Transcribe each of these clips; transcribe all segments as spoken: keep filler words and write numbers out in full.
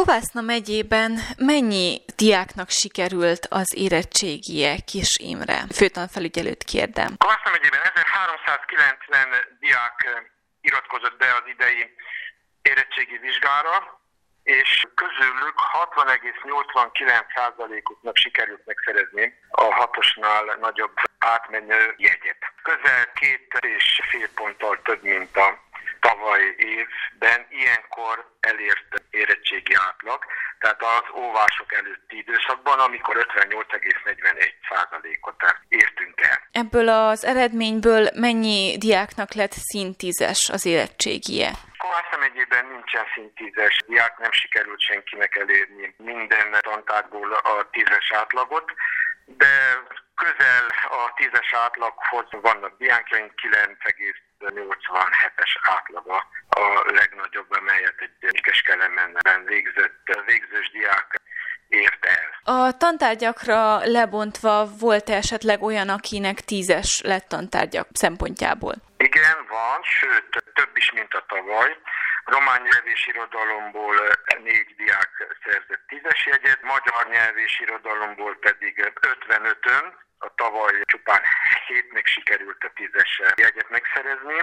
Kovászna megyében mennyi diáknak sikerült az érettségie, Kis Imre? Főtanfelügyelőt kérdem. Kovászna megyében ezerháromszázkilencven diák iratkozott be az idei érettségi vizsgára, és közülük hatvan egész nyolcvankilenc százalékuknak sikerült megszerezni a hatosnál nagyobb átmenő jegyet. Közel két és fél ponttal több, mint a tavaly évben ilyenkor elért érettségi átlag, tehát az óvások előtti időszakban, amikor ötvennyolc egész negyvenegy százalékot értünk el. Ebből az eredményből mennyi diáknak lett színtízes az érettségie? Kovászna megyében nincsen színtízes diák, nem sikerült senkinek elérni minden tantárgyból a tízes átlagot, de közel a tízes átlaghoz vannak diákjaink, kilenc egész nyolcvanhetes átlaga a legnagyobb, amelyet egy Nyékeskelemenben végzett végzős diák ért el. A tantárgyakra lebontva volt esetleg olyan, akinek tízes lett tantárgyak szempontjából? Igen, van, sőt, több is, mint a tavaly. Román nyelv és irodalomból négy diák szerzett tízes jegyet, magyar nyelv és irodalomból pedig ötvenötön, a tavaly csupán hétnek sikerült a tízes jegyet megszerezni.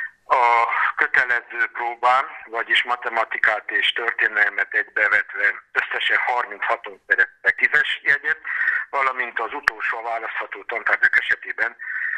A kötelező próbán, vagyis matematikát és történelmet egybevetve összesen harminchatan szereztek tízes jegyet, valamint az utolsó választható tantárgyak esetében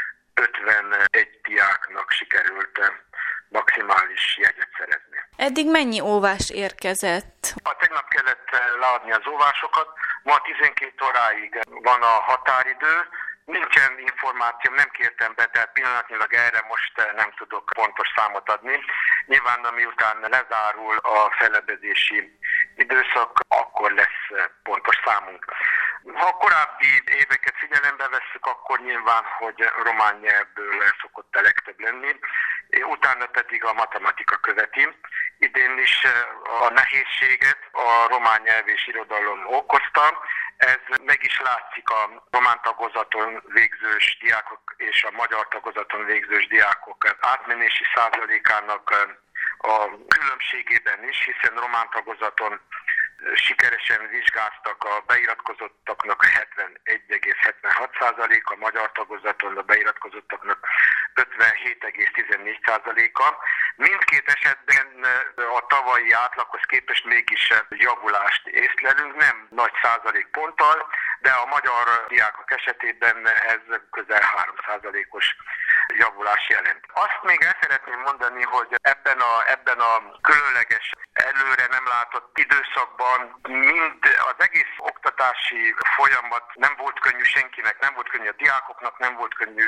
ötvenegy diáknak sikerült maximális jegyet szerezni. Eddig mennyi óvás érkezett? A tegnap kellett leadni az óvásokat, ma tizenkét óráig van a határidő, nincsen információm, nem kértem be, tehát pillanatnyilag erre most nem tudok pontos számot adni. Nyilván, miután lezárul a felebezési időszak, akkor lesz pontos számunk. Ha a korábbi éveket figyelembe vesszük, akkor nyilván, hogy román nyelvből szokott a legtöbb lenni, utána pedig a matematika követi. Idén is a nehézséget a román nyelv és irodalom okozta. Ez meg is látszik a román tagozaton végzős diákok és a magyar tagozaton végzős diákok átmenési százalékának a különbségében is, hiszen román tagozaton sikeresen vizsgáztak a beiratkozottaknak hetvenegy egész hetvenhat százaléka, a magyar tagozaton a beiratkozottaknak ötvenhét egész tizennégy százaléka. Mindkét esetben a tavalyi átlaghoz képest mégis javulást észlelünk, nem nagy százalékponttal, de a magyar diákok esetében ez közel három százalékos javulás jelent. Azt még el szeretném mondani, hogy ebben a, ebben a különleges, előre nem látott időszakban mind az egész oktatási folyamat nem volt könnyű senkinek, nem volt könnyű a diákoknak, nem volt könnyű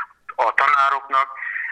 a tanároknak,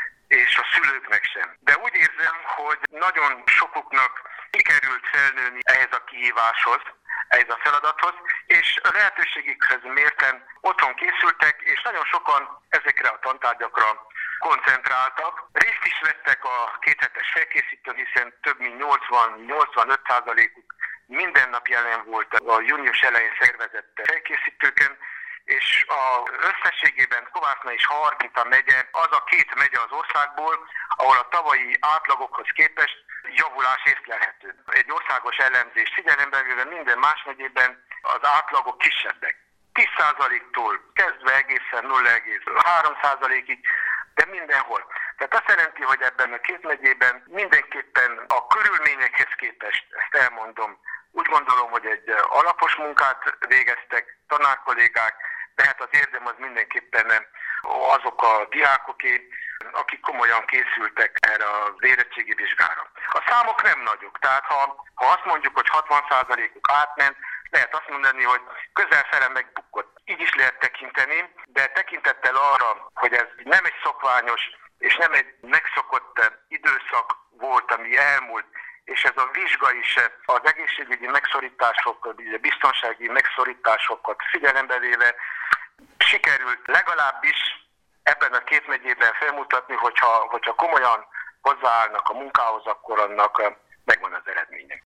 és a szülőknek sem. De úgy érzem, hogy nagyon sokuknak sikerült felnőni ehhez a kihíváshoz, ehhez a feladathoz, és a lehetőségükhez mérten otthon készültek, és nagyon sokan ezekre a tantárgyakra koncentráltak. Részt is vettek a kéthetes felkészítőn, hiszen több mint nyolcvan-nyolcvanöt százalékuk minden nap jelen volt a június elején szervezett felkészítőken, és a összességében Kovászna és Harginta megye az a két megye az országból, ahol a tavalyi átlagokhoz képest javulás észlelhető. Egy országos elemzés figyelembe véve minden más megyében az átlagok kisebbek. tíz százaléktól kezdve egészen nulla egész három százalékig, de mindenhol. Tehát azt jelenti, hogy ebben a két megyében mindenképpen a körülményekhez képest, ezt elmondom, úgy gondolom, hogy egy alapos munkát végeztek tanárkollégák, de hát az érdem az mindenképpen azok a diákoké, akik komolyan készültek erre az érettségi vizsgára. A számok nem nagyok, tehát ha, ha azt mondjuk, hogy hatvan százalékuk átment, lehet azt mondani, hogy közel fele megbukott. Így is lehet tekinteni, de tekintettel arra, hogy ez nem egy szokványos és nem egy megszokott időszak volt, ami elmúlt, és ez a vizsga is az egészségügyi megszorítások, a biztonsági megszorításokat figyelembe véve sikerült legalábbis ebben a két megyében felmutatni, hogyha, hogyha komolyan hozzáállnak a munkához, akkor annak megvan az eredménye.